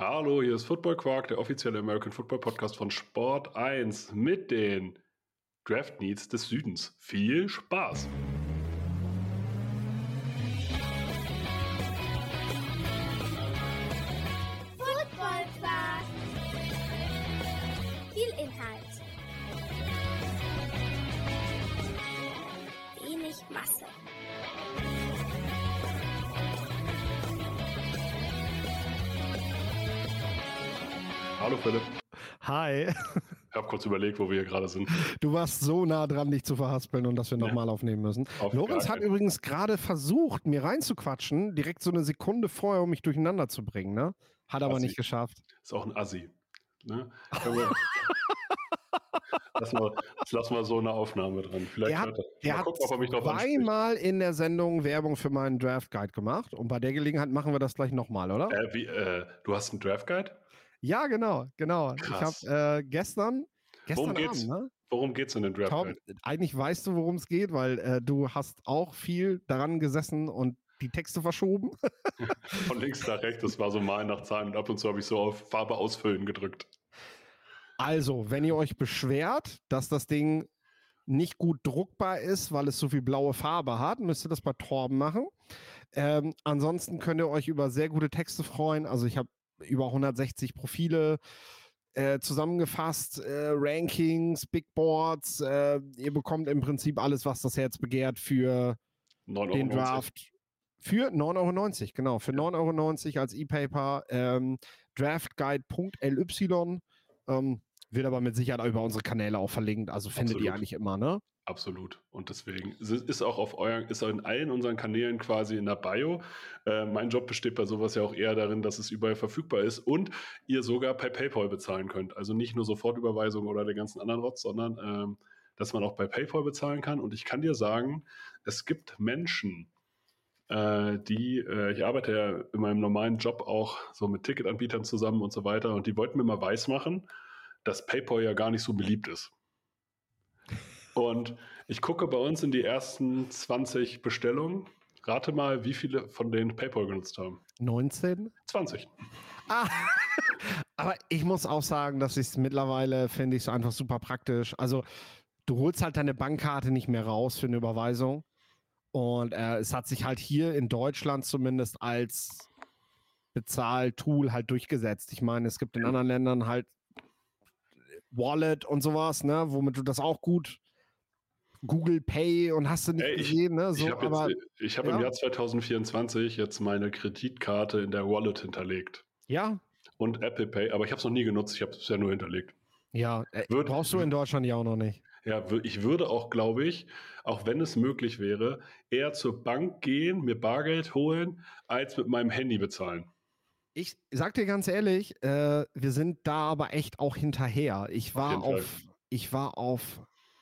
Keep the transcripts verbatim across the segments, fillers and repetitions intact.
Hallo, hier ist Football Quark, der offizielle American Football Podcast von Sport eins mit den Draft Needs des Südens. Viel Spaß! Football Quark. Viel Inhalt. Wenig Masse. Hallo Philipp. Hi. Ich habe kurz überlegt, wo wir hier gerade sind. Du warst so nah dran, dich zu verhaspeln und dass wir nochmal ja. aufnehmen müssen. Auf Lorenz hat übrigens gerade versucht, mir reinzuquatschen, direkt so eine Sekunde vorher, um mich durcheinander zu bringen. Ne? Hat aber Assi. nicht geschafft. Ist auch ein Assi. Ne? Lass mal, das lassen wir so eine Aufnahme dran. Vielleicht der hat, hört er. der Mal hat gucken, ob er mich drauf anspricht. zweimal in der Sendung Werbung für meinen Draft Guide gemacht und bei der Gelegenheit machen wir das gleich nochmal, oder? Äh, wie, äh, du hast einen Draft Guide? Ja, genau, genau. Krass. Ich habe äh, gestern, gestern Worum geht's? Abend, ne? Worum geht's in den Draft Tom, Guide? eigentlich weißt du, worum es geht, weil äh, du hast auch viel daran gesessen und die Texte verschoben. Von links nach rechts, das war so mal nach Zahlen und ab und zu habe ich so auf Farbe ausfüllen gedrückt. Also, wenn ihr euch beschwert, dass das Ding nicht gut druckbar ist, weil es so viel blaue Farbe hat, müsst ihr das bei Torben machen. Ähm, ansonsten könnt ihr euch über sehr gute Texte freuen. Also ich habe über hundertsechzig Profile äh, zusammengefasst, äh, Rankings, Big Boards. Äh, ihr bekommt im Prinzip alles, was das Herz begehrt für neun Euro den neunzig. Draft. Für neun Euro neunzig, genau. Für neun Euro neunzig als E-Paper. Ähm, draftguide punkt l y. Ähm, wird aber mit Sicherheit auch über unsere Kanäle auch verlinkt. Also findet Absolut. ihr eigentlich immer, ne? Absolut. Und deswegen ist auch auf euren, ist auch in allen unseren Kanälen quasi in der Bio. Äh, mein Job besteht bei sowas ja auch eher darin, dass es überall verfügbar ist und ihr sogar per PayPal bezahlen könnt. Also nicht nur Sofortüberweisung oder den ganzen anderen Rotz, sondern ähm, dass man auch bei PayPal bezahlen kann. Und ich kann dir sagen, es gibt Menschen, äh, die, äh, ich arbeite ja in meinem normalen Job auch so mit Ticketanbietern zusammen und so weiter. Und die wollten mir mal weismachen, dass PayPal ja gar nicht so beliebt ist. Und ich gucke bei uns in die ersten zwanzig Bestellungen. Rate mal, wie viele von denen PayPal genutzt haben. neunzehn? zwanzig. Ah, aber ich muss auch sagen, dass ich es mittlerweile finde ich so einfach super praktisch. Also du holst halt deine Bankkarte nicht mehr raus für eine Überweisung. Und äh, es hat sich halt hier in Deutschland zumindest als Bezahltool halt durchgesetzt. Ich meine, es gibt in anderen Ländern halt Wallet und sowas, ne, womit du das auch gut Google Pay und hast du nicht Ey, ich, gesehen, ne? So, ich habe aber, ich hab ja. im Jahr zwanzig vierundzwanzig jetzt meine Kreditkarte in der Wallet hinterlegt. Ja. Und Apple Pay, aber ich habe es noch nie genutzt, ich habe es bisher nur hinterlegt. Ja, äh, Würd, brauchst du in Deutschland ja auch noch nicht. Ja, ich würde auch, glaube ich, auch wenn es möglich wäre, eher zur Bank gehen, mir Bargeld holen, als mit meinem Handy bezahlen. Ich sag dir ganz ehrlich, äh, wir sind da aber echt auch hinterher. Ich war auf, auf, ich war auf,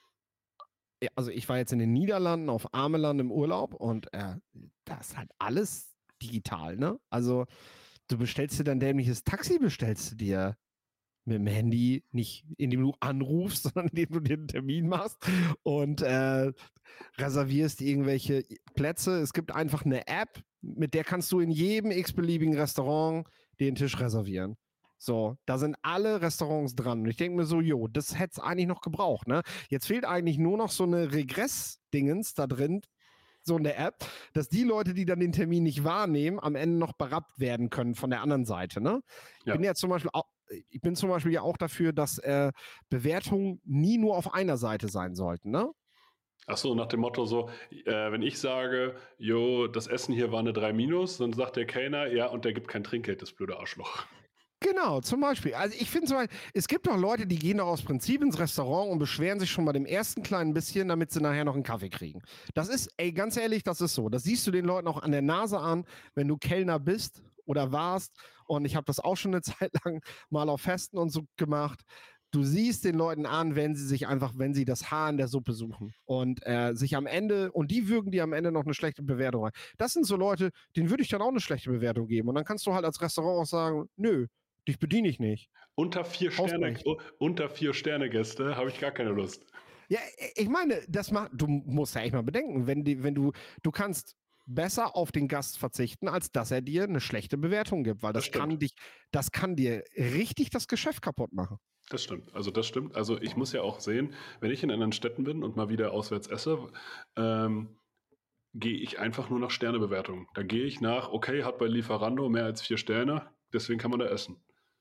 also ich war jetzt in den Niederlanden auf Ameland im Urlaub und äh, das ist halt alles digital, ne? Also du bestellst dir dein dämliches Taxi, bestellst du dir mit dem Handy, nicht indem du anrufst, sondern indem du dir einen Termin machst und äh, reservierst irgendwelche Plätze. Es gibt einfach eine App, mit der kannst du in jedem x-beliebigen Restaurant den Tisch reservieren. So, da sind alle Restaurants dran. Und ich denke mir so, jo, das hätte es eigentlich noch gebraucht, ne? Jetzt fehlt eigentlich nur noch so eine Regress-Dingens da drin, so in der App, dass die Leute, die dann den Termin nicht wahrnehmen, am Ende noch berappt werden können von der anderen Seite, ne? Ich Ja. bin ja zum Beispiel auch, ich bin zum Beispiel ja auch dafür, dass äh, Bewertungen nie nur auf einer Seite sein sollten, ne? Ach so, nach dem Motto so, äh, wenn ich sage, jo, das Essen hier war eine drei minus, dann sagt der Kellner, ja, und der gibt kein Trinkgeld, das blöde Arschloch. Genau, zum Beispiel. Also ich finde zum Beispiel, es gibt doch Leute, die gehen doch aus Prinzip ins Restaurant und beschweren sich schon bei dem ersten kleinen bisschen, damit sie nachher noch einen Kaffee kriegen. Das ist, ey, ganz ehrlich, das ist so. Das siehst du den Leuten auch an der Nase an, wenn du Kellner bist oder warst. Und ich habe das auch schon eine Zeit lang mal auf Festen und so gemacht. Du siehst den Leuten an, wenn sie sich einfach, wenn sie das Haar in der Suppe suchen und äh, sich am Ende, und die würgen dir am Ende noch eine schlechte Bewertung rein. Das sind so Leute, denen würde ich dann auch eine schlechte Bewertung geben. Und dann kannst du halt als Restaurant auch sagen, nö, dich bediene ich nicht. Unter vier Sterne, unter vier Sterne Gäste habe ich gar keine Lust. Ja, ich meine, das macht, du musst ja echt mal bedenken, wenn die, wenn du, du kannst besser auf den Gast verzichten, als dass er dir eine schlechte Bewertung gibt, weil das, Das kann stimmt. dich, das kann dir richtig das Geschäft kaputt machen. Das stimmt. Also das stimmt. Also ich muss ja auch sehen, wenn ich in anderen Städten bin und mal wieder auswärts esse, ähm, gehe ich einfach nur nach Sternebewertungen. Da gehe ich nach, okay, hat bei Lieferando mehr als vier Sterne, deswegen kann man da essen.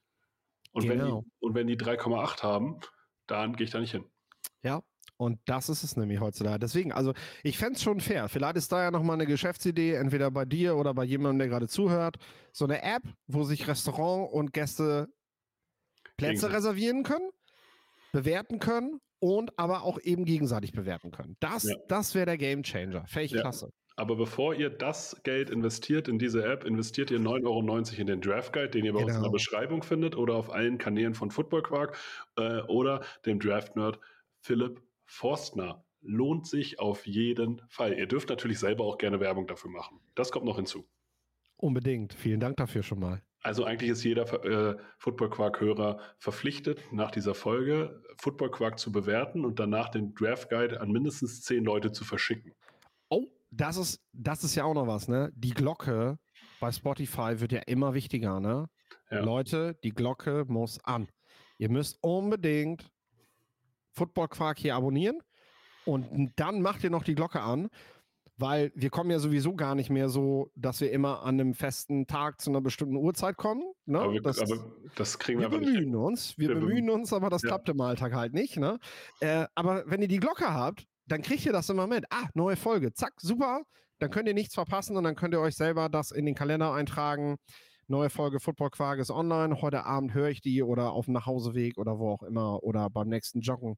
Und wenn Genau. die, und wenn die drei Komma acht haben, dann gehe ich da nicht hin. Ja, und das ist es nämlich heutzutage. Deswegen, also ich fände es schon fair. Vielleicht ist da ja nochmal eine Geschäftsidee, entweder bei dir oder bei jemandem, der gerade zuhört. So eine App, wo sich Restaurant und Gäste Plätze Gegenseitig. reservieren können, bewerten können und aber auch eben gegenseitig bewerten können. Das, Ja. das wäre der Gamechanger. Fände ich Ja. klasse. Aber bevor ihr das Geld investiert in diese App, investiert ihr neun Euro neunzig in den Draft Guide, den ihr bei uns in der Genau. Beschreibung findet oder auf allen Kanälen von Football Quark äh, oder dem Draft Nerd Philipp Forstner. Lohnt sich auf jeden Fall. Ihr dürft natürlich selber auch gerne Werbung dafür machen. Das kommt noch hinzu. Unbedingt. Vielen Dank dafür schon mal. Also eigentlich ist jeder äh, Football Quark-Hörer verpflichtet, nach dieser Folge Football Quark zu bewerten und danach den Draft Guide an mindestens zehn Leute zu verschicken. Oh, das ist, das ist ja auch noch was, ne? Die Glocke bei Spotify wird ja immer wichtiger, ne? Ja. Leute, die Glocke muss an. Ihr müsst unbedingt Football Quark hier abonnieren und dann macht ihr noch die Glocke an, weil wir kommen ja sowieso gar nicht mehr so, dass wir immer an einem festen Tag zu einer bestimmten Uhrzeit kommen. Ne? Aber, wir, das, aber das kriegen wir wir aber nicht bemühen hin. uns, wir, Wir bemühen bem- uns, aber das ja. klappt im Alltag halt nicht. Ne? Äh, aber wenn ihr die Glocke habt, dann kriegt ihr das immer mit. Ah, neue Folge, zack, super. Dann könnt ihr nichts verpassen und dann könnt ihr euch selber das in den Kalender eintragen. Neue Folge Football Quark ist online. Heute Abend höre ich die oder auf dem Nachhauseweg oder wo auch immer oder beim nächsten Joggen.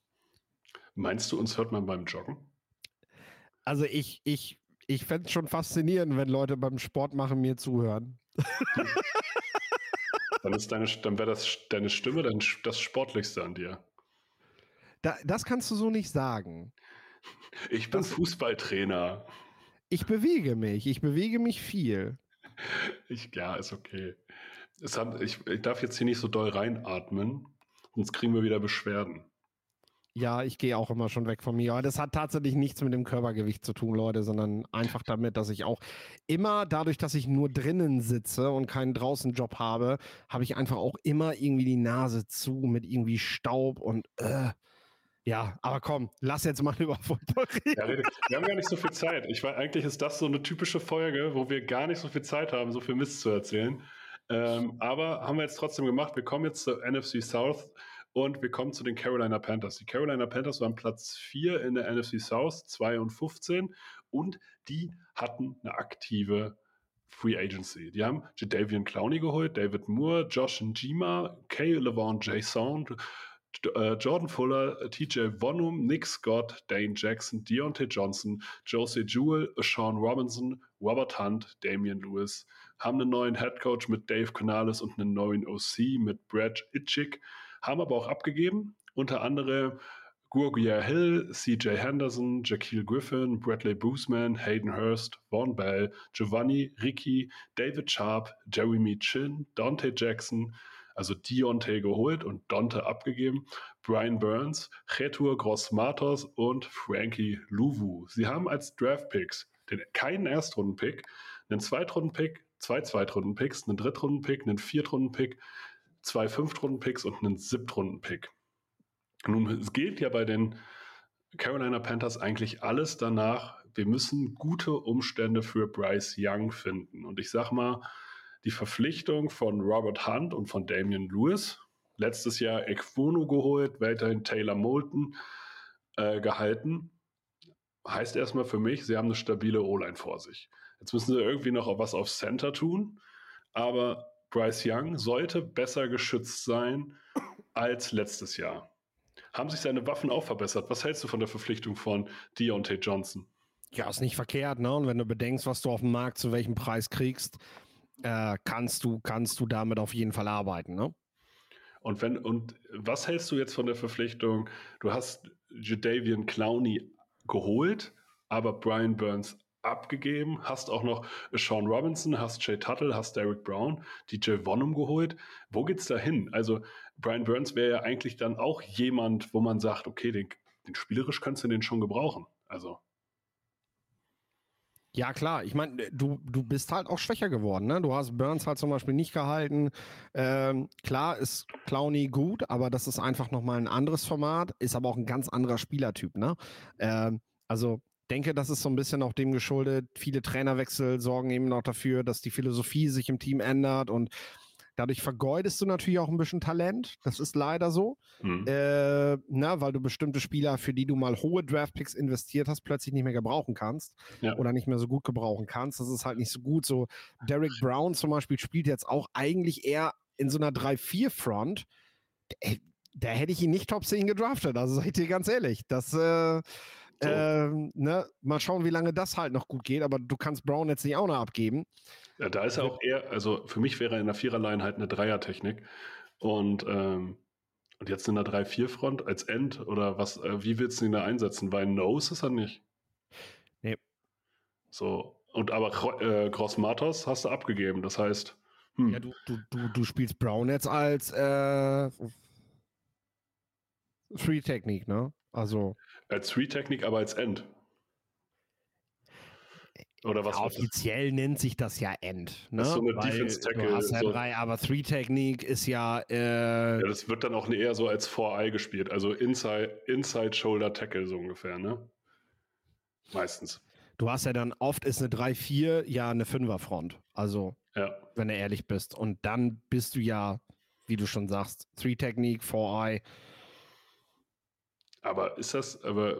Meinst du, uns hört man beim Joggen? Also ich, ich, ich fände es schon faszinierend, wenn Leute beim Sport machen mir zuhören. Dann, ist deine, dann wäre das deine Stimme dann das Sportlichste an dir. Da, das kannst du so nicht sagen. Ich bin Das- Fußballtrainer. Ich bewege mich, ich bewege mich viel. Ich, ja, ist okay. Es hat, ich, ich darf jetzt hier nicht so doll reinatmen, sonst kriegen wir wieder Beschwerden. Ja, ich gehe auch immer schon weg von mir. Aber das hat tatsächlich nichts mit dem Körpergewicht zu tun, Leute, sondern einfach damit, dass ich auch immer, dadurch, dass ich nur drinnen sitze und keinen draußen Job habe, habe ich einfach auch immer irgendwie die Nase zu mit irgendwie Staub und äh, ja, aber komm, lass jetzt mal über Football reden. Ja, wir haben gar nicht so viel Zeit. Ich weiß, eigentlich ist das so eine typische Folge, wo wir gar nicht so viel Zeit haben, so viel Mist zu erzählen. Ähm, aber haben wir jetzt trotzdem gemacht. Wir kommen jetzt zur N F C South und wir kommen zu den Carolina Panthers. Die Carolina Panthers waren Platz vier in der N F C South, zwei und fünfzehn, und die hatten eine aktive Free Agency. Die haben Jadeveon Clowney geholt, David Moore, Josh Njima, Kay LeVon Jason, Jordan Fuller, T J Vonum, Nick Scott, Dane Jackson, Deontay Johnson, Josie Jewell, Sean Robinson, Robert Hunt, Damian Lewis, haben einen neuen Headcoach mit Dave Canales und einen neuen O C mit Brad Itchik, haben aber auch abgegeben, unter anderem Guoguier Hill, C J Henderson, Jaquil Griffin, Bradley Boosman, Hayden Hurst, Von Bell, Giovanni Ricci, David Sharp, Jeremy Chin, Dante Jackson, also Deontay geholt und Dante abgegeben, Brian Burns, Chetur Gross-Matos und Frankie Louvu. Sie haben als Draft-Picks den, keinen Erstrunden-Pick, einen Zweitrunden-Pick, zwei Zweitrunden-Picks, einen Drittrunden-Pick, einen Viertrunden-Pick, zwei Fünftrunden-Picks und einen Siebtrunden-Pick. Nun, es gilt ja bei den Carolina Panthers eigentlich alles danach, wir müssen gute Umstände für Bryce Young finden. Und ich sag mal, die Verpflichtung von Robert Hunt und von Damian Lewis, letztes Jahr Ekwono geholt, weiterhin Taylor Moulton äh, gehalten, heißt erstmal für mich, sie haben eine stabile O-Line vor sich. Jetzt müssen sie irgendwie noch was auf Center tun, aber Bryce Young sollte besser geschützt sein als letztes Jahr. Haben sich seine Waffen auch verbessert? Was hältst du von der Verpflichtung von Deontay Johnson? Ja, ist nicht verkehrt, ne? Und wenn du bedenkst, was du auf dem Markt zu welchem Preis kriegst, äh, kannst du, kannst du damit auf jeden Fall arbeiten, ne? Und wenn, und was hältst du jetzt von der Verpflichtung? Du hast Jadeveon Clowney geholt, aber Brian Burns abgegeben, hast auch noch Sean Robinson, hast Jay Tuttle, hast Derek Brown, T J Vonum geholt. Wo geht's da hin? Also Brian Burns wäre ja eigentlich dann auch jemand, wo man sagt, okay, den, den spielerisch kannst du den schon gebrauchen. Also Ja, klar. Ich meine, du, du bist halt auch schwächer geworden, ne? Du hast Burns halt zum Beispiel nicht gehalten. Ähm, klar ist Clowney gut, aber das ist einfach nochmal ein anderes Format, ist aber auch ein ganz anderer Spielertyp, ne? Ähm, also denke, das ist so ein bisschen auch dem geschuldet. Viele Trainerwechsel sorgen eben noch dafür, dass die Philosophie sich im Team ändert und dadurch vergeudest du natürlich auch ein bisschen Talent. Das ist leider so. Hm. Äh, na, weil du bestimmte Spieler, für die du mal hohe Draftpicks investiert hast, plötzlich nicht mehr gebrauchen kannst Ja. oder nicht mehr so gut gebrauchen kannst. Das ist halt nicht so gut. So Derrick Brown zum Beispiel spielt jetzt auch eigentlich eher in so einer drei vier Front. Da, da hätte ich ihn nicht Top zehn gedraftet. Also sag ich dir ganz ehrlich. Das, äh, So. äh, ne, mal schauen, wie lange das halt noch gut geht. Aber du kannst Brown jetzt nicht auch noch abgeben. Ja, da ist er auch eher, also für mich wäre er in der Viererline halt eine Dreier-Technik. Und, ähm, und jetzt in der drei vier Front als End oder was, äh, wie willst du ihn da einsetzen? Weil Nose ist er nicht. Nee. So. Und aber äh, Gross Matos hast du abgegeben. Das heißt, hm. Ja, du, du, du, du spielst Brown jetzt als äh, Free-Technik, ne? Also. Als Three-Technik, aber als End. Oder was? Ja, offiziell nennt sich das ja End. Ne? Das ist so eine Weil Defense-Tackle. du hast ja so. drei, aber Three-Technik ist ja. Äh, ja, das wird dann auch eher so als Four-Eye gespielt. Also Inside, Inside Shoulder Tackle so ungefähr, ne? Meistens. Du hast ja dann oft ist eine drei vier ja eine Fünfer-Front. Also, ja. wenn du ehrlich bist. Und dann bist du ja, wie du schon sagst, Three-Technik, Four-Eye. Aber ist das, aber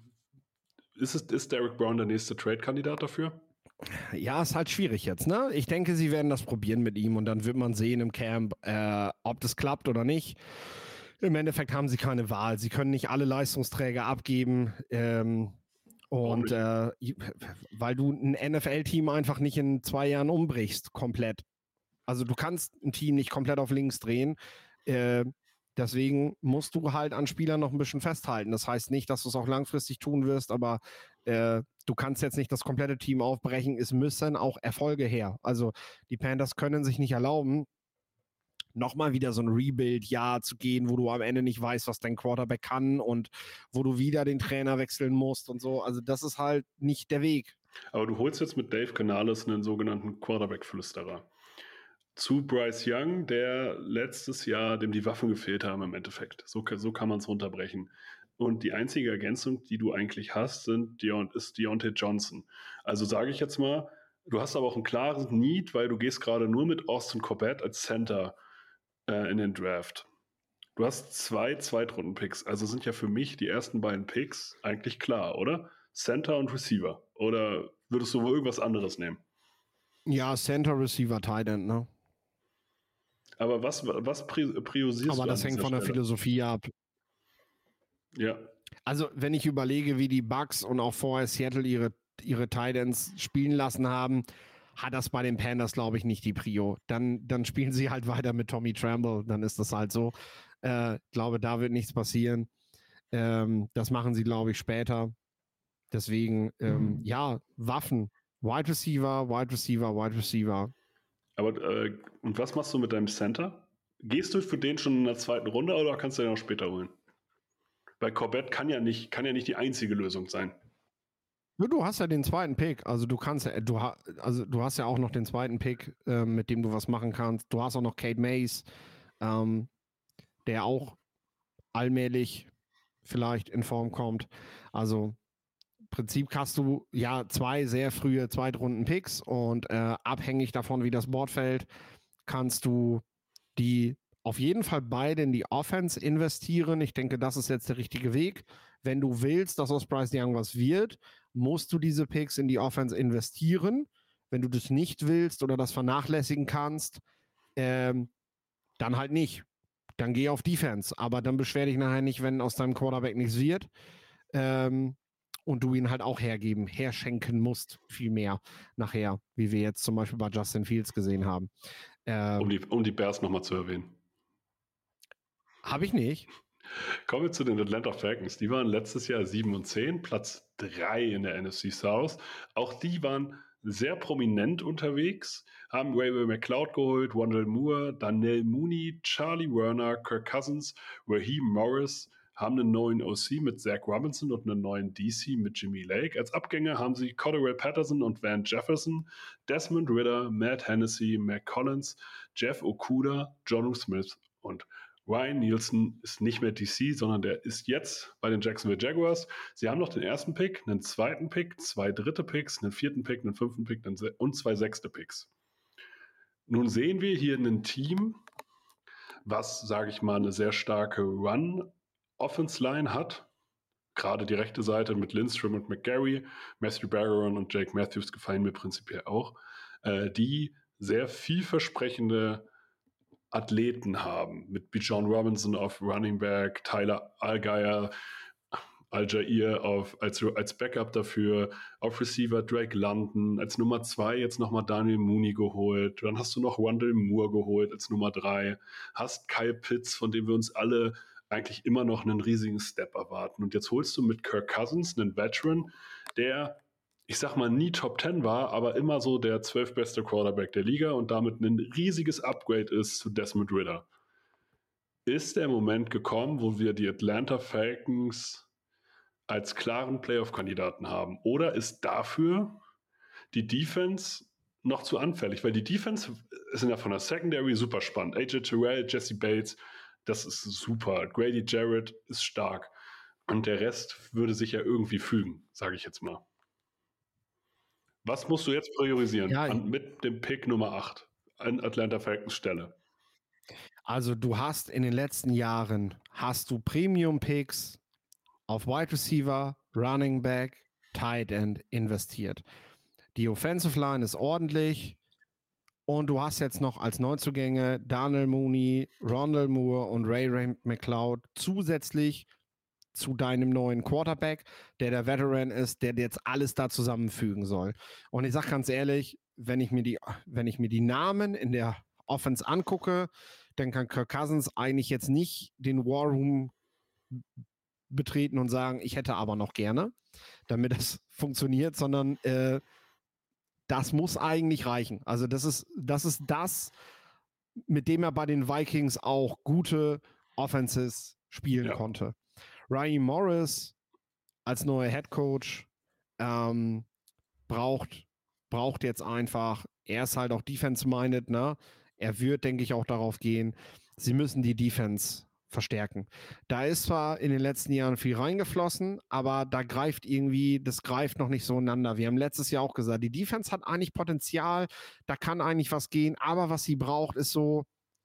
ist es, ist Derrick Brown der nächste Trade-Kandidat dafür? Ja, ist halt schwierig jetzt, ne? Ich denke, sie werden das probieren mit ihm und dann wird man sehen im Camp, äh, ob das klappt oder nicht. Im Endeffekt haben sie keine Wahl. Sie können nicht alle Leistungsträger abgeben. Ähm, und äh, weil du ein N F L-Team einfach nicht in zwei Jahren umbrichst, komplett. Also du kannst ein Team nicht komplett auf links drehen. Äh, deswegen musst du halt an Spielern noch ein bisschen festhalten. Das heißt nicht, dass du es auch langfristig tun wirst, aber äh, du kannst jetzt nicht das komplette Team aufbrechen. Es müssen auch Erfolge her. Also die Panthers können sich nicht erlauben, nochmal wieder so ein Rebuild-Jahr zu gehen, wo du am Ende nicht weißt, was dein Quarterback kann und wo du wieder den Trainer wechseln musst und so. Also das ist halt nicht der Weg. Aber du holst jetzt mit Dave Canales einen sogenannten Quarterback-Flüsterer. Zu Bryce Young, der letztes Jahr, dem die Waffen gefehlt haben im Endeffekt. So, so kann man es runterbrechen. Und die einzige Ergänzung, die du eigentlich hast, sind Deont- ist Deontay Johnson. Also sage ich jetzt mal, du hast aber auch ein klares Need, weil du gehst gerade nur mit Austin Corbett als Center äh, in den Draft. Du hast zwei Zweitrunden-Picks, also sind ja für mich die ersten beiden Picks eigentlich klar, oder? Center und Receiver. Oder würdest du wohl irgendwas anderes nehmen? Ja, Center, Receiver, Tight End, ne? Aber was, was priorisierst Aber du das an hängt von der Stelle? Philosophie ab. Ja. Also, wenn ich überlege, wie die Bucks und auch vorher Seattle ihre, ihre Titans spielen lassen haben, hat das bei den Panthers, glaube ich, nicht die Prio. Dann, dann spielen sie halt weiter mit Tommy Tremble, dann ist das halt so. Ich äh, glaube, da wird nichts passieren. Ähm, das machen sie, glaube ich, später. Deswegen, ähm, ja, Waffen. Wide Receiver, Wide Receiver, Wide Receiver. Aber, äh, und was machst du mit deinem Center? Gehst du für den schon in der zweiten Runde oder kannst du den auch später holen? Weil Corbett kann ja nicht, kann ja nicht die einzige Lösung sein. Du hast ja den zweiten Pick, also du kannst ja, du, also du hast ja auch noch den zweiten Pick, äh, mit dem du was machen kannst. Du hast auch noch Kate Mays, ähm, der auch allmählich vielleicht in Form kommt. Also im Prinzip hast du ja zwei sehr frühe Zweitrunden-Picks und äh, abhängig davon, wie das Board fällt, kannst du die auf jeden Fall beide in die Offense investieren. Ich denke, das ist jetzt der richtige Weg. Wenn du willst, dass aus Bryce Young was wird, musst du diese Picks in die Offense investieren. Wenn du das nicht willst oder das vernachlässigen kannst, ähm, dann halt nicht. Dann geh auf Defense. Aber dann beschwer dich nachher nicht, wenn aus deinem Quarterback nichts wird. Ähm, und du ihn halt auch hergeben, herschenken musst, viel mehr nachher, wie wir jetzt zum Beispiel bei Justin Fields gesehen haben. Ähm, um, die, um die Bears nochmal zu erwähnen. Habe ich nicht. Kommen wir zu den Atlanta Falcons. Die waren letztes Jahr sieben und zehn, Platz drei in der N F C South. Auch die waren sehr prominent unterwegs, haben Ray McLeod geholt, Wendell Moore, Daniel Mooney, Charlie Werner, Kirk Cousins, Raheem Morris, haben einen neuen O C mit Zach Robinson und einen neuen D C mit Jimmy Lake. Als Abgänge haben sie Cordell Patterson und Van Jefferson, Desmond Ridder, Matt Hennessy, Mac Collins, Jeff Okuda, Jonnu Smith und Ryan Nielsen ist nicht mehr D C, sondern der ist jetzt bei den Jacksonville Jaguars. Sie haben noch den ersten Pick, einen zweiten Pick, zwei dritte Picks, einen vierten Pick, einen fünften Pick und zwei sechste Picks. Nun sehen wir hier ein Team, was, sage ich mal, eine sehr starke Run-Offense-Line hat. Gerade die rechte Seite mit Lindstrom und McGarry, Matthew Barron und Jake Matthews gefallen mir prinzipiell auch, äh, die sehr vielversprechende Athleten haben. Mit Bijan Robinson auf Running Back, Tyler Allgeier, Al-Jair auf, als, als Backup dafür, auf Receiver Drake London, als Nummer zwei jetzt nochmal Daniel Mooney geholt, dann hast du noch Rondale Moore geholt als Nummer drei, hast Kyle Pitts, von dem wir uns alle eigentlich immer noch einen riesigen Step erwarten. Und jetzt holst du mit Kirk Cousins einen Veteran, der, ich sag mal, nie Top zehn war, aber immer so der zwölfbeste Quarterback der Liga und damit ein riesiges Upgrade ist zu Desmond Ridder. Ist der Moment gekommen, wo wir die Atlanta Falcons als klaren Playoff-Kandidaten haben? Oder ist dafür die Defense noch zu anfällig? Weil die Defense sind ja von der Secondary super spannend. A J Terrell, Jesse Bates, das ist super. Grady Jarrett ist stark. Und der Rest würde sich ja irgendwie fügen, sage ich jetzt mal. Was musst du jetzt priorisieren Ja, an, mit dem Pick Nummer acht an Atlanta Falcons Stelle? Also du hast in den letzten Jahren, hast du Premium-Picks auf Wide Receiver, Running Back, Tight End investiert. Die Offensive Line ist ordentlich und du hast jetzt noch als Neuzugänge Daniel Mooney, Rondale Moore und Ray Ray McLeod zusätzlich zu deinem neuen Quarterback, der der Veteran ist, der jetzt alles da zusammenfügen soll. Und ich sage ganz ehrlich, wenn ich mir die, wenn ich mir die Namen in der Offense angucke, dann kann Kirk Cousins eigentlich jetzt nicht den War Room betreten und sagen, ich hätte aber noch gerne, damit das funktioniert, sondern äh, das muss eigentlich reichen. Also das ist, das ist das, mit dem er bei den Vikings auch gute Offenses spielen ja. konnte. Raheem Morris als neuer Head Coach ähm, braucht, braucht jetzt einfach, er ist halt auch Defense-minded, ne? Er wird, denke ich, auch darauf gehen, sie müssen die Defense verstärken. Da ist zwar in den letzten Jahren viel reingeflossen, aber da greift irgendwie, das greift noch nicht so ineinander. Wir haben letztes Jahr auch gesagt, die Defense hat eigentlich Potenzial, da kann eigentlich was gehen, aber was sie braucht, ist so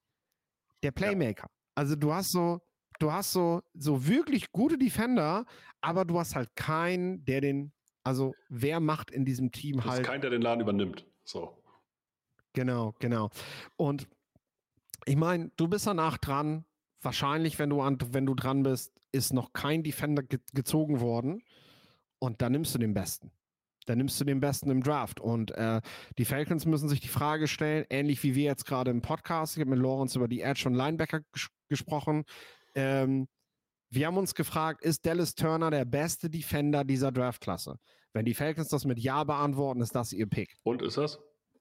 der Playmaker. Ja. Also du hast so, du hast so, so wirklich gute Defender, aber du hast halt keinen, der den, also wer macht in diesem Team das halt. Ist kein, der den Laden übernimmt. So. Genau, genau. Und ich meine, du bist danach dran. Wahrscheinlich, wenn du, an, wenn du dran bist, ist noch kein Defender ge- gezogen worden. Und dann nimmst du den Besten. Dann nimmst du den Besten im Draft. Und äh, die Falcons müssen sich die Frage stellen, ähnlich wie wir jetzt gerade im Podcast, ich habe mit Lorenz über die Edge und Linebacker ges- gesprochen. Ähm, wir haben uns gefragt, ist Dallas Turner der beste Defender dieser Draftklasse? Wenn die Falcons das mit Ja beantworten, ist das ihr Pick. Und ist das?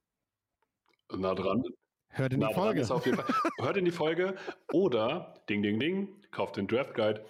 Nah dran. Hört in nah die Folge. Ist auf jeden Fall. Hört in die Folge oder Ding, Ding, Ding, kauft den Draft Guide.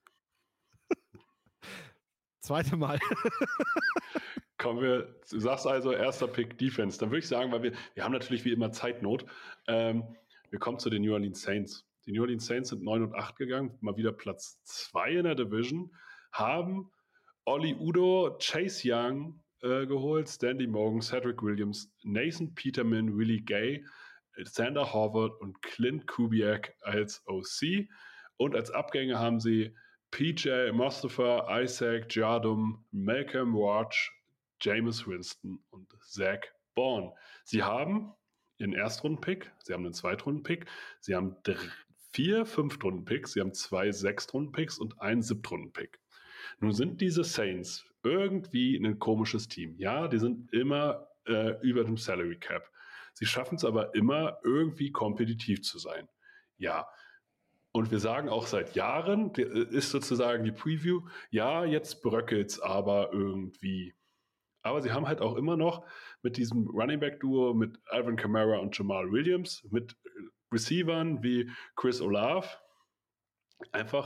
Zweite Mal. Kommen wir, du sagst also erster Pick Defense. Dann würde ich sagen, weil wir, wir haben natürlich wie immer Zeitnot, ähm, wir kommen zu den New Orleans Saints. Die New Orleans Saints sind neun und acht gegangen, mal wieder Platz zwei in der Division, haben Oli Udoh, Chase Young äh, geholt, Stanley Morgan, Cedric Williams, Nathan Peterman, Willie Gay, Sander Horvath und Clint Kubiak als O C. Und als Abgänge haben sie P J Mustafa, Isaac Jardum, Malcolm Watch, Jameis Winston und Zach Bourne. Sie haben ihren Erstrunden-Pick, sie haben einen Zweitrunden-Pick, sie haben drei, vier Fünftrunden-Picks, sie haben zwei Sechstrunden-Picks und einen Siebtrunden-Pick. Nun sind diese Saints irgendwie ein komisches Team. Ja, die sind immer äh, über dem Salary Cap. Sie schaffen es aber immer, irgendwie kompetitiv zu sein. Ja, und wir sagen auch seit Jahren, ist sozusagen die Preview, ja, jetzt bröckelt es aber irgendwie. Aber sie haben halt auch immer noch mit diesem Running Back Duo mit Alvin Kamara und Jamal Williams, mit Receivern wie Chris Olave, einfach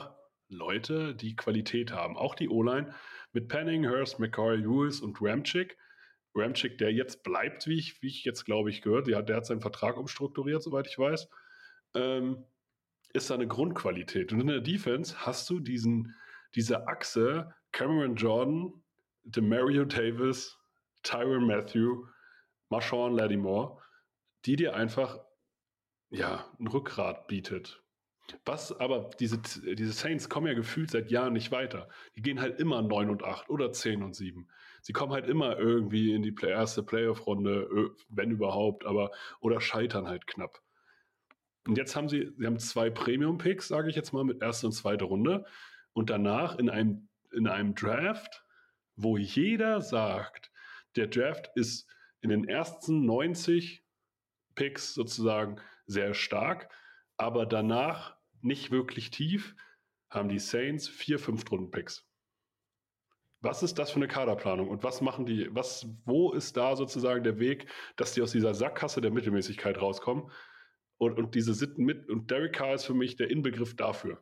Leute, die Qualität haben. Auch die O-Line mit Penning, Hurst, McCoy, Lewis und Ramczyk. Ramczyk, der jetzt bleibt, wie ich, wie ich jetzt glaube ich gehört, der hat, der hat seinen Vertrag umstrukturiert, soweit ich weiß, ähm, ist da eine Grundqualität. Und in der Defense hast du diesen, diese Achse Cameron Jordan, Demario Davis, Tyrann Mathieu, Marshawn Lattimore, die dir einfach ja, ein Rückgrat bietet. Was aber, diese, diese Saints kommen ja gefühlt seit Jahren nicht weiter. Die gehen halt immer neun und acht oder zehn und sieben. Sie kommen halt immer irgendwie in die Play- erste Playoff-Runde, wenn überhaupt, aber oder scheitern halt knapp. Und jetzt haben sie, sie haben zwei Premium-Picks, sage ich jetzt mal, mit erste und zweite Runde. Und danach in einem, in einem Draft, wo jeder sagt, der Draft ist in den ersten neunzig Picks sozusagen sehr stark, aber danach nicht wirklich tief, haben die Saints vier Fünftrunden-Picks. Was ist das für eine Kaderplanung und was machen die, was, wo ist da sozusagen der Weg, dass die aus dieser Sackgasse der Mittelmäßigkeit rauskommen und, und diese Sitten mit, und Derek Carr ist für mich der Inbegriff dafür.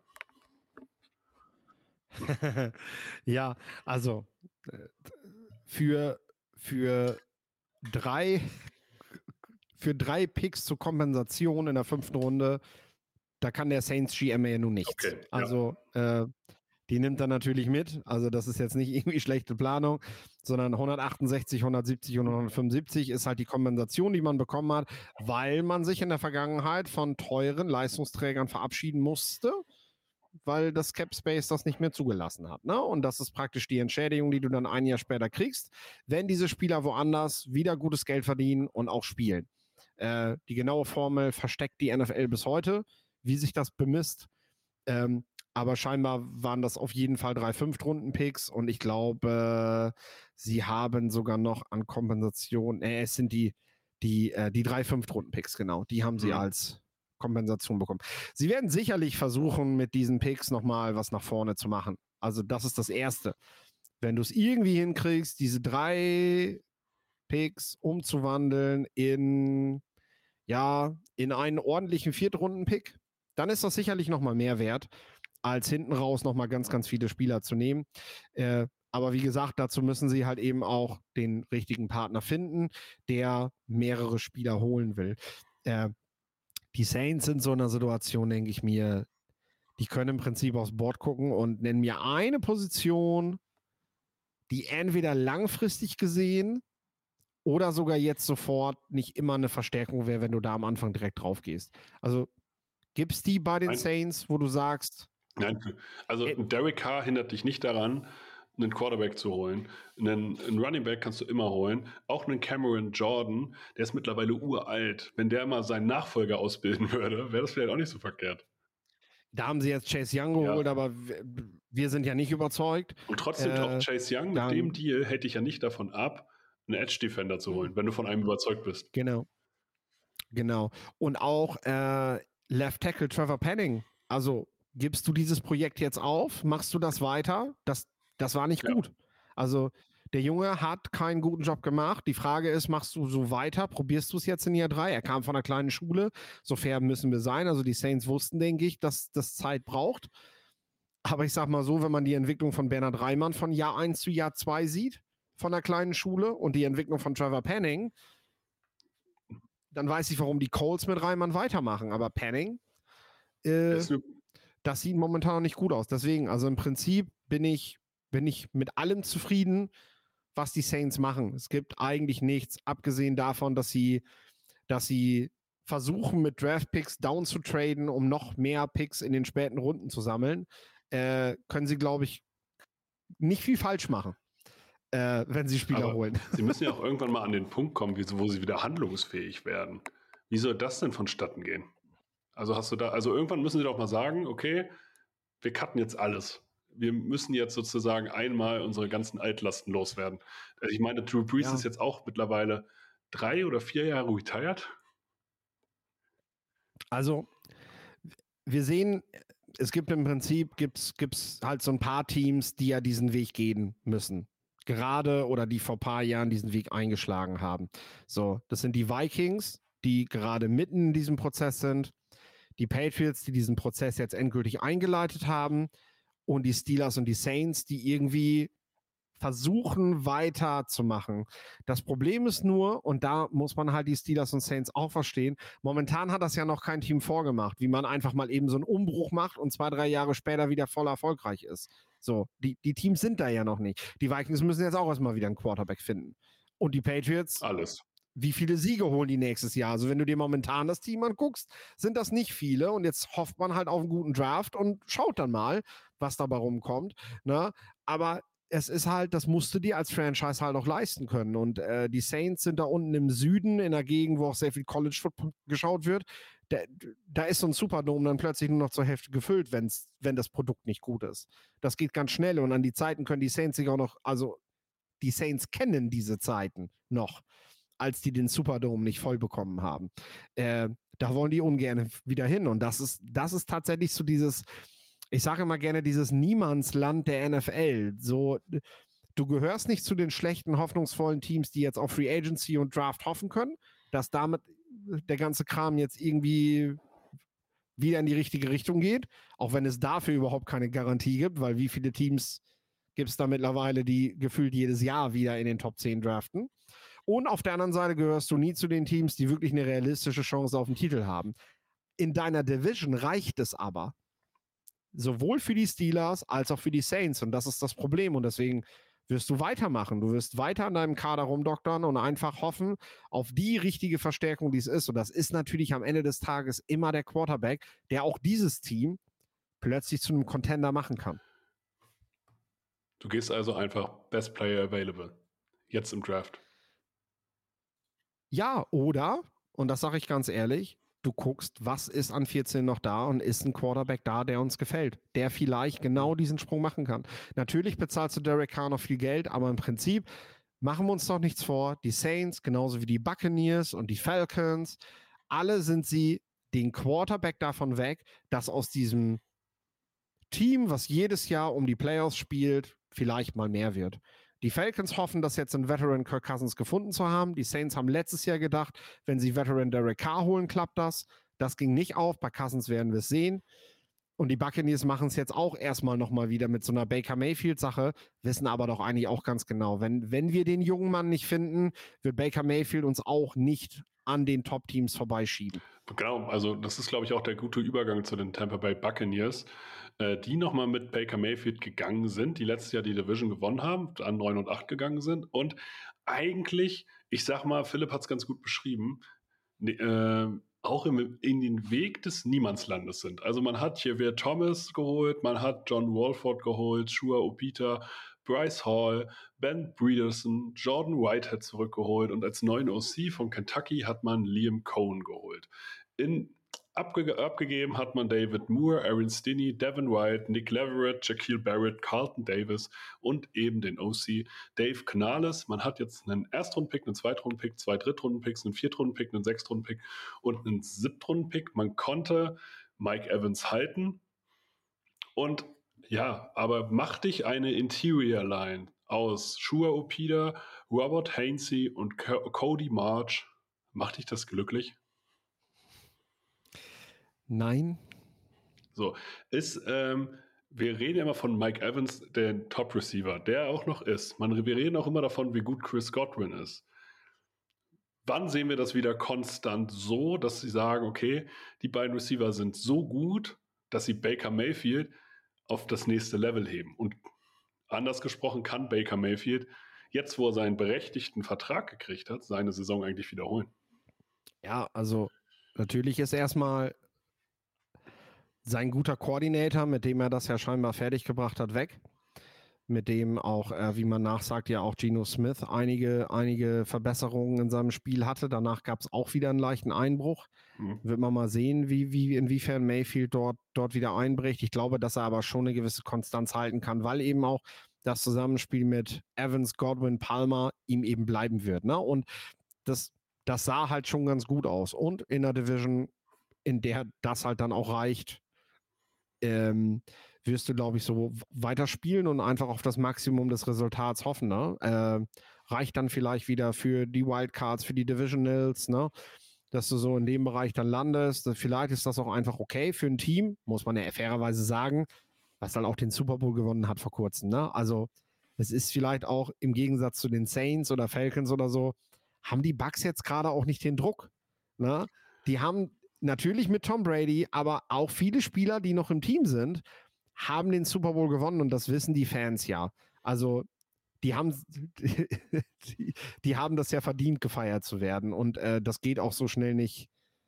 Ja, also äh, für, für drei für drei Picks zur Kompensation in der fünften Runde, da kann der Saints G M ja nun nichts. Okay, ja. Also äh, die nimmt er natürlich mit. Also das ist jetzt nicht irgendwie schlechte Planung, sondern hundertachtundsechzig, hundertsiebzig und hundertfünfundsiebzig ist halt die Kompensation, die man bekommen hat, weil man sich in der Vergangenheit von teuren Leistungsträgern verabschieden musste, weil das Cap Space das nicht mehr zugelassen hat. Ne? Und das ist praktisch die Entschädigung, die du dann ein Jahr später kriegst, wenn diese Spieler woanders wieder gutes Geld verdienen und auch spielen. Äh, die genaue Formel versteckt die N F L bis heute, wie sich das bemisst. Ähm, aber scheinbar waren das auf jeden Fall drei Fünftrunden-Picks und ich glaube, äh, sie haben sogar noch an Kompensation, äh, es sind die, die, äh, die drei Fünftrunden-Picks, genau, die haben sie mhm. als Kompensation bekommen. Sie werden sicherlich versuchen, mit diesen Picks nochmal was nach vorne zu machen. Also das ist das Erste. Wenn du es irgendwie hinkriegst, diese drei Picks umzuwandeln in, ja, in einen ordentlichen Viertrunden-Pick, dann ist das sicherlich nochmal mehr wert, als hinten raus nochmal ganz, ganz viele Spieler zu nehmen. Äh, aber wie gesagt, dazu müssen sie halt eben auch den richtigen Partner finden, der mehrere Spieler holen will. Äh, die Saints sind so in einer Situation, denke ich mir, die können im Prinzip aufs Board gucken und nennen mir eine Position, die entweder langfristig gesehen oder sogar jetzt sofort nicht immer eine Verstärkung wäre, wenn du da am Anfang direkt drauf gehst. Also gibt es die bei den Nein. Saints, wo du sagst... Nein, also äh, Derek Carr hindert dich nicht daran, einen Quarterback zu holen. Einen, einen Running Back kannst du immer holen. Auch einen Cameron Jordan, der ist mittlerweile uralt. Wenn der mal seinen Nachfolger ausbilden würde, wäre das vielleicht auch nicht so verkehrt. Da haben sie jetzt Chase Young geholt, ja. aber wir, wir sind ja nicht überzeugt. Und trotzdem, äh, Chase Young, mit dem Deal hätte ich ja nicht davon ab, einen Edge-Defender zu holen, wenn du von einem überzeugt bist. Genau. Genau. Und auch äh, Left Tackle Trevor Penning. Also gibst du dieses Projekt jetzt auf? Machst du das weiter? Das, das war nicht ja. gut. Also der Junge hat keinen guten Job gemacht. Die Frage ist, machst du so weiter? Probierst du es jetzt in Jahr drei? Er kam von einer kleinen Schule. So fair müssen wir sein. Also die Saints wussten, denke ich, dass das Zeit braucht. Aber ich sag mal so, wenn man die Entwicklung von Bernhard Reimann von Jahr eins zu Jahr zwei sieht, von der kleinen Schule und die Entwicklung von Trevor Penning, dann weiß ich, warum die Colts mit Reimann weitermachen. Aber Penning, äh, das sieht momentan noch nicht gut aus. Deswegen, also im Prinzip bin ich, bin ich mit allem zufrieden, was die Saints machen. Es gibt eigentlich nichts, abgesehen davon, dass sie, dass sie versuchen, mit Draft-Picks down zu traden, um noch mehr Picks in den späten Runden zu sammeln. Äh, können sie, glaube ich, nicht viel falsch machen. Äh, wenn sie Spieler Aber holen. Sie müssen ja auch irgendwann mal an den Punkt kommen, wo sie wieder handlungsfähig werden. Wie soll das denn vonstatten gehen? Also hast du da, also irgendwann müssen sie doch mal sagen, okay, wir cutten jetzt alles. Wir müssen jetzt sozusagen einmal unsere ganzen Altlasten loswerden. Also ich meine, Drew Brees ja. ist jetzt auch mittlerweile drei oder vier Jahre retired. Also wir sehen, es gibt im Prinzip gibt's, gibt's halt so ein paar Teams, die ja diesen Weg gehen müssen. Gerade oder die vor ein paar Jahren diesen Weg eingeschlagen haben. So, das sind die Vikings, die gerade mitten in diesem Prozess sind, die Patriots, die diesen Prozess jetzt endgültig eingeleitet haben und die Steelers und die Saints, die irgendwie versuchen weiterzumachen. Das Problem ist nur, und da muss man halt die Steelers und Saints auch verstehen, momentan hat das ja noch kein Team vorgemacht, wie man einfach mal eben so einen Umbruch macht und zwei, drei Jahre später wieder voll erfolgreich ist. So, die, die Teams sind da ja noch nicht. Die Vikings müssen jetzt auch erstmal wieder einen Quarterback finden. Und die Patriots, Alles. wie viele Siege holen die nächstes Jahr? Also wenn du dir momentan das Team anguckst, sind das nicht viele und jetzt hofft man halt auf einen guten Draft und schaut dann mal, was dabei rumkommt. Ne? Aber es ist halt, das musst du dir als Franchise halt auch leisten können. Und äh, die Saints sind da unten im Süden, in der Gegend, wo auch sehr viel College Football geschaut wird. Da, da ist so ein Superdome dann plötzlich nur noch zur Hälfte gefüllt, wenn's, wenn das Produkt nicht gut ist. Das geht ganz schnell und an die Zeiten können die Saints sich auch noch, also die Saints kennen diese Zeiten noch, als die den Superdome nicht voll bekommen haben. Äh, da wollen die ungern wieder hin. Und das ist, das ist tatsächlich so dieses, ich sage immer gerne, dieses Niemandsland der N F L. So, du gehörst nicht zu den schlechten, hoffnungsvollen Teams, die jetzt auf Free Agency und Draft hoffen können, dass damit der ganze Kram jetzt irgendwie wieder in die richtige Richtung geht, auch wenn es dafür überhaupt keine Garantie gibt, weil wie viele Teams gibt es da mittlerweile, die gefühlt jedes Jahr wieder in den Top zehn draften. Und auf der anderen Seite gehörst du nie zu den Teams, die wirklich eine realistische Chance auf den Titel haben. In deiner Division reicht es aber, sowohl für die Steelers als auch für die Saints. Und das ist das Problem. Und deswegen wirst du weitermachen. Du wirst weiter an deinem Kader rumdoktern und einfach hoffen auf die richtige Verstärkung, die es ist. Und das ist natürlich am Ende des Tages immer der Quarterback, der auch dieses Team plötzlich zu einem Contender machen kann. Du gehst also einfach Best Player Available. Jetzt im Draft. Ja, oder, und das sage ich ganz ehrlich, du guckst, was ist an vierzehn noch da und ist ein Quarterback da, der uns gefällt, der vielleicht genau diesen Sprung machen kann. Natürlich bezahlst du Derek Carr noch viel Geld, aber im Prinzip machen wir uns doch nichts vor. Die Saints, genauso wie die Buccaneers und die Falcons, alle sind sie den Quarterback davon weg, dass aus diesem Team, was jedes Jahr um die Playoffs spielt, vielleicht mal mehr wird. Die Falcons hoffen, dass jetzt ein Veteran Kirk Cousins gefunden zu haben. Die Saints haben letztes Jahr gedacht, wenn sie Veteran Derek Carr holen, klappt das. Das ging nicht auf. Bei Cousins werden wir es sehen. Und die Buccaneers machen es jetzt auch erstmal nochmal wieder mit so einer Baker Mayfield-Sache, wissen aber doch eigentlich auch ganz genau, wenn, wenn wir den jungen Mann nicht finden, wird Baker Mayfield uns auch nicht an den Top-Teams vorbeischieben. Genau, also das ist, glaube ich, auch der gute Übergang zu den Tampa Bay Buccaneers, äh, die nochmal mit Baker Mayfield gegangen sind, die letztes Jahr die Division gewonnen haben, an neun und acht gegangen sind und eigentlich, ich sag mal, Philipp hat es ganz gut beschrieben, ne, äh, auch im, in den Weg des Niemandslandes sind. Also man hat hier wer Thomas geholt, man hat John Wolford geholt, Shua Opita, Bryce Hall, Ben Breederson, Jordan Whitehead zurückgeholt und als neuen O C von Kentucky hat man Liam Cohen geholt. In, abge, abgegeben hat man David Moore, Aaron Stinney, Devin White, Nick Leverett, Shaquille Barrett, Carlton Davis und eben den O C Dave Canales. Man hat jetzt einen Erstrundenpick, einen Zweitrundenpick, zwei Drittrundenpicks, einen Viertrundenpick, einen Sechstrundenpick und einen Siebtrundenpick. Man konnte Mike Evans halten und ja, aber mach dich eine Interior Line aus Shua Opida, Robert Hainsey und Co- Cody March. Macht dich das glücklich? Nein. So, ist, ähm, wir reden ja immer von Mike Evans, der Top-Receiver, der auch noch ist. Man, wir reden auch immer davon, wie gut Chris Godwin ist. Wann sehen wir das wieder konstant so, dass sie sagen, okay, die beiden Receiver sind so gut, dass sie Baker Mayfield auf das nächste Level heben? Und anders gesprochen kann Baker Mayfield, jetzt wo er seinen berechtigten Vertrag gekriegt hat, seine Saison eigentlich wiederholen. Ja, also natürlich ist erstmal sein guter Koordinator, mit dem er das ja scheinbar fertiggebracht hat, weg. Mit dem auch, äh, wie man nachsagt, ja auch Geno Smith einige, einige Verbesserungen in seinem Spiel hatte. Danach gab es auch wieder einen leichten Einbruch. Mhm. Wird man mal sehen, wie, wie, inwiefern Mayfield dort, dort wieder einbricht. Ich glaube, dass er aber schon eine gewisse Konstanz halten kann, weil eben auch das Zusammenspiel mit Evans, Godwin, Palmer ihm eben bleiben wird. Ne? Und das, das sah halt schon ganz gut aus. Und in der Division, in der das halt dann auch reicht, ähm, wirst du, glaube ich, so weiterspielen und einfach auf das Maximum des Resultats hoffen. Ne? Äh, reicht dann vielleicht wieder für die Wildcards, für die Divisionals, ne? Dass du so in dem Bereich dann landest. Vielleicht ist das auch einfach okay für ein Team, muss man ja fairerweise sagen, was dann auch den Super Bowl gewonnen hat vor kurzem. Ne? Also es ist vielleicht auch im Gegensatz zu den Saints oder Falcons oder so, haben die Bucks jetzt gerade auch nicht den Druck. Ne? Die haben natürlich mit Tom Brady, aber auch viele Spieler, die noch im Team sind, haben den Super Bowl gewonnen und das wissen die Fans ja. Also die haben, die, die haben das ja verdient, gefeiert zu werden und äh, das geht auch so schnell nicht,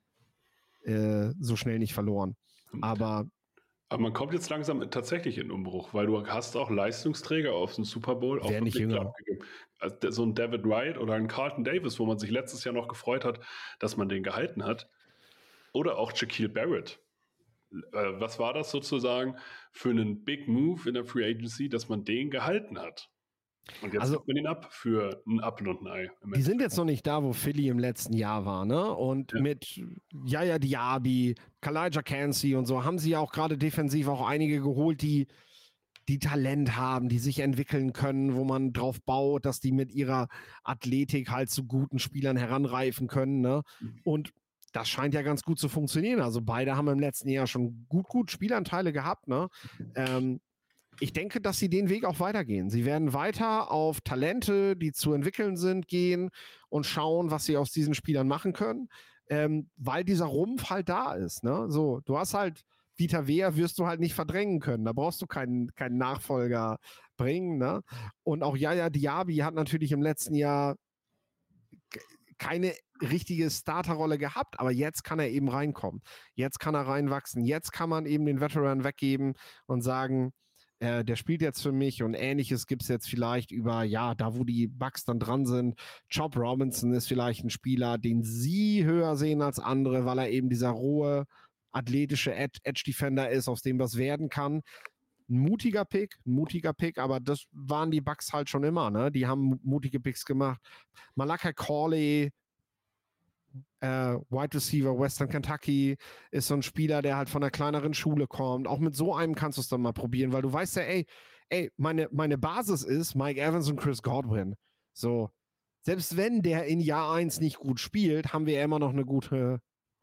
äh, so schnell nicht verloren. Aber Aber man kommt jetzt langsam tatsächlich in Umbruch, weil du hast auch Leistungsträger auf dem Super Bowl auch Wer nicht wirklich jünger. abgegeben. Also der- so ein David Wright oder ein Carlton Davis, wo man sich letztes Jahr noch gefreut hat, dass man den gehalten hat. Oder auch Shaquille Barrett. Äh, was war das sozusagen für einen Big Move in der Free Agency, dass man den gehalten hat? Und jetzt Also- gibt man ihn ab für ein Apfel und ein Ei. im die sind Endeffekt. jetzt noch nicht da, wo Philly im letzten Jahr war, ne? Und Ja. mit Yaya Diaby, Kalijah Kancey und so haben sie ja auch gerade defensiv auch einige geholt, die die Talent haben, die sich entwickeln können, wo man drauf baut, dass die mit ihrer Athletik halt zu guten Spielern heranreifen können, ne? Und das scheint ja ganz gut zu funktionieren. Also beide haben im letzten Jahr schon gut, gut Spielanteile gehabt, ne? Ähm, ich denke, dass sie den Weg auch weitergehen. Sie werden weiter auf Talente, die zu entwickeln sind, gehen und schauen, was sie aus diesen Spielern machen können, ähm, weil dieser Rumpf halt da ist. Ne? So, du hast halt Vita Vea, wirst du halt nicht verdrängen können. Da brauchst du keinen, keinen Nachfolger bringen. Ne? Und auch Yaya Diaby hat natürlich im letzten Jahr keine richtige Starterrolle gehabt, aber jetzt kann er eben reinkommen. Jetzt kann er reinwachsen. Jetzt kann man eben den Veteran weggeben und sagen, äh, der spielt jetzt für mich und Ähnliches gibt es jetzt vielleicht über, ja, da wo die Bucks dann dran sind. Chop Robinson ist vielleicht ein Spieler, den sie höher sehen als andere, weil er eben dieser rohe, athletische Ed- Edge-Defender ist, aus dem was werden kann. Ein mutiger Pick, ein mutiger Pick, aber das waren die Bucks halt schon immer, ne? Die haben mutige Picks gemacht. Malachi Corley, äh, Wide Receiver, Western Kentucky, ist so ein Spieler, der halt von einer kleineren Schule kommt. Auch mit so einem kannst du es dann mal probieren, weil du weißt ja, ey, ey, meine, meine Basis ist Mike Evans und Chris Godwin. So, selbst wenn der in Jahr eins nicht gut spielt, haben wir ja immer noch eine gute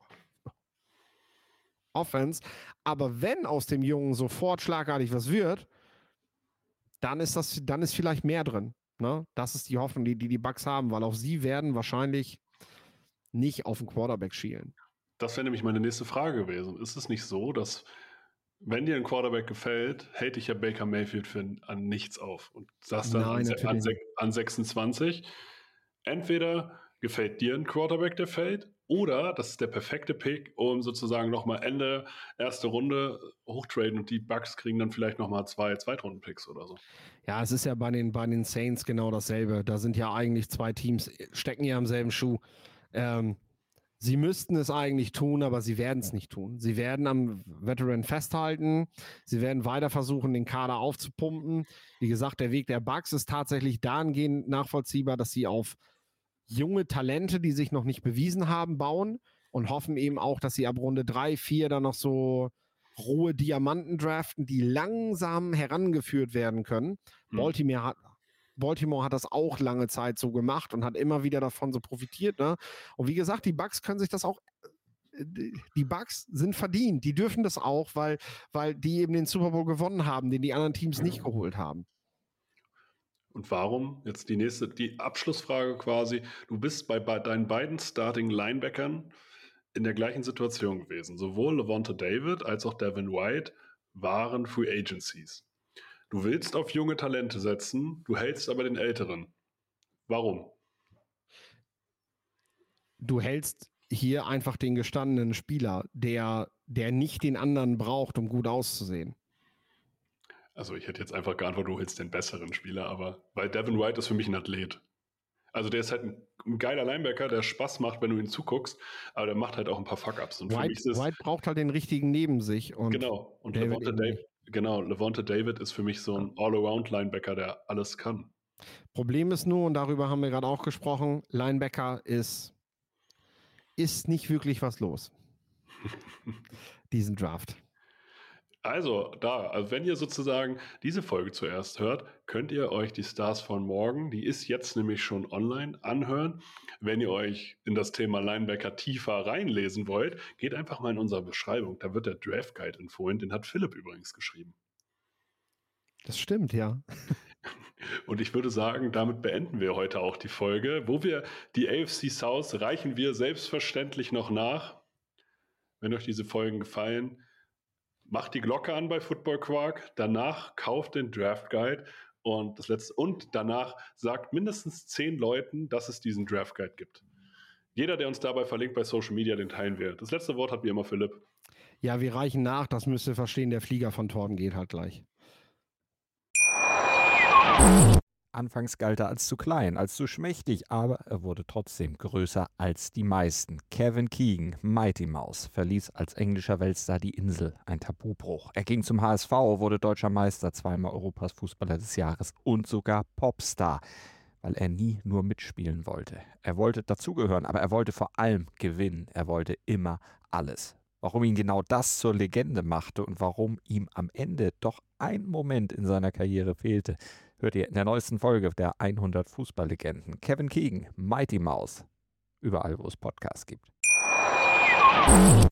Offense. Aber wenn aus dem Jungen sofort schlagartig was wird, dann ist das, dann ist vielleicht mehr drin. Ne? Das ist die Hoffnung, die, die die Bucks haben, weil auch sie werden wahrscheinlich nicht auf den Quarterback schielen. Das wäre nämlich meine nächste Frage gewesen. Ist es nicht so, dass, wenn dir ein Quarterback gefällt, hält dich ja Baker Mayfield für an nichts auf und sagst dann Nein, an, se- an, natürlich se- an sechsundzwanzig, entweder gefällt dir ein Quarterback, der fällt, oder das ist der perfekte Pick, um sozusagen nochmal Ende erste Runde hochtraden und die Bucks kriegen dann vielleicht nochmal zwei Zweitrunden-Picks oder so. Ja, es ist ja bei den, bei den Saints genau dasselbe. Da sind ja eigentlich zwei Teams, stecken ja im selben Schuh. Ähm, sie müssten es eigentlich tun, aber sie werden es nicht tun. Sie werden am Veteran festhalten. Sie werden weiter versuchen, den Kader aufzupumpen. Wie gesagt, der Weg der Bucks ist tatsächlich dahingehend nachvollziehbar, dass sie auf junge Talente, die sich noch nicht bewiesen haben, bauen und hoffen eben auch, dass sie ab Runde drei, vier dann noch so rohe Diamanten draften, die langsam herangeführt werden können. Hm. Baltimore hat, Baltimore hat das auch lange Zeit so gemacht und hat immer wieder davon so profitiert. Ne? Und wie gesagt, die Bucks können sich das auch, die Bucks sind verdient. Die dürfen das auch, weil, weil die eben den Super Bowl gewonnen haben, den die anderen Teams nicht geholt haben. Und warum? Jetzt die nächste, die Abschlussfrage quasi. Du bist bei, bei deinen beiden Starting Linebackern in der gleichen Situation gewesen. Sowohl Levante David als auch Devin White waren Free Agencies. Du willst auf junge Talente setzen, du hältst aber den Älteren. Warum? Du hältst hier einfach den gestandenen Spieler, der, der nicht den anderen braucht, um gut auszusehen. Also ich hätte jetzt einfach geantwortet, du hältst den besseren Spieler, aber weil Devin White ist für mich ein Athlet. Also der ist halt ein, ein geiler Linebacker, der Spaß macht, wenn du ihn zuguckst, aber der macht halt auch ein paar Fuck-Ups. Und für mich White, ist es, White braucht halt den richtigen neben sich. Und genau, und David Levante eben David, nicht. genau, Levante David ist für mich so ein All-Around-Linebacker, der alles kann. Problem ist nur, und darüber haben wir gerade auch gesprochen, Linebacker ist, ist nicht wirklich was los. Diesen Draft. Also da, also wenn ihr sozusagen diese Folge zuerst hört, könnt ihr euch die Stars von morgen, die ist jetzt nämlich schon online, anhören. Wenn ihr euch in das Thema Linebacker tiefer reinlesen wollt, geht einfach mal in unsere Beschreibung. Da wird der Draft Guide empfohlen, den hat Philipp übrigens geschrieben. Das stimmt, ja. Und ich würde sagen, damit beenden wir heute auch die Folge. Wo wir die A F C South reichen wir selbstverständlich noch nach. Wenn euch diese Folgen gefallen, macht die Glocke an bei Football Quark. Danach kauft den Draft Guide und das letzte und danach sagt mindestens zehn Leuten, dass es diesen Draft Guide gibt. Jeder, der uns dabei verlinkt bei Social Media, den teilen wir. Das letzte Wort hat wie immer Philipp. Ja, wir reichen nach. Das müsst ihr verstehen. Der Flieger von Torben geht halt gleich. Anfangs galt er als zu klein, als zu schmächtig, aber er wurde trotzdem größer als die meisten. Kevin Keegan, Mighty Mouse, verließ als englischer Weltstar die Insel, ein Tabubruch. Er ging zum H S V, wurde deutscher Meister, zweimal Europas Fußballer des Jahres und sogar Popstar, weil er nie nur mitspielen wollte. Er wollte dazugehören, aber er wollte vor allem gewinnen. Er wollte immer alles. Warum ihn genau das zur Legende machte und warum ihm am Ende doch ein Moment in seiner Karriere fehlte, hört ihr in der neuesten Folge der hundert Fußballlegenden. Kevin Keegan, Mighty Mouse, überall wo es Podcasts gibt.